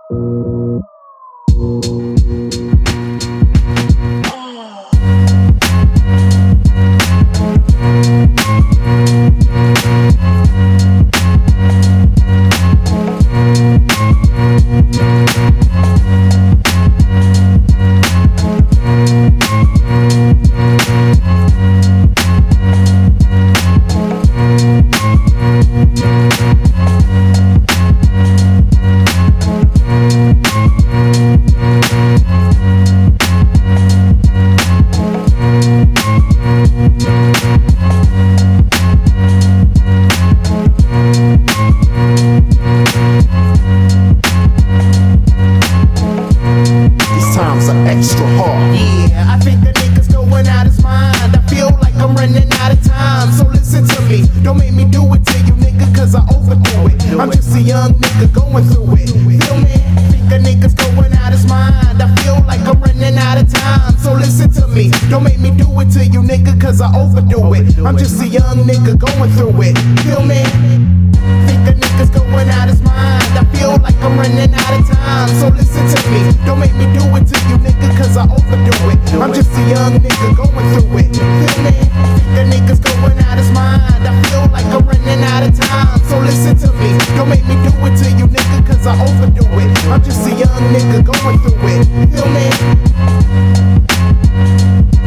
Extra hard. Yeah, I think the nigga's going out his mind. I feel like I'm running out of time. So listen to me, don't make me do it to you, nigga, cause I overdo it. I'm just a young nigga going through it. Feel me? Think the nigga's going out his mind. I feel like I'm running out of time. So listen to me, don't make me do it to you, nigga, cause I overdo it. I'm just a young nigga going through it. Feel me? Think the nigga's going out his mind. I feel like I'm running out of time. So listen to me, don't make me do it to you, nigga, cause I overdo it. I'm just a young nigga going through it. Feel me? Think the nigga's going out his mind. I feel like I'm running out of time. So listen to me, don't make me do it to you, nigga, cause I overdo it. I'm just a young nigga going through it. Feel me?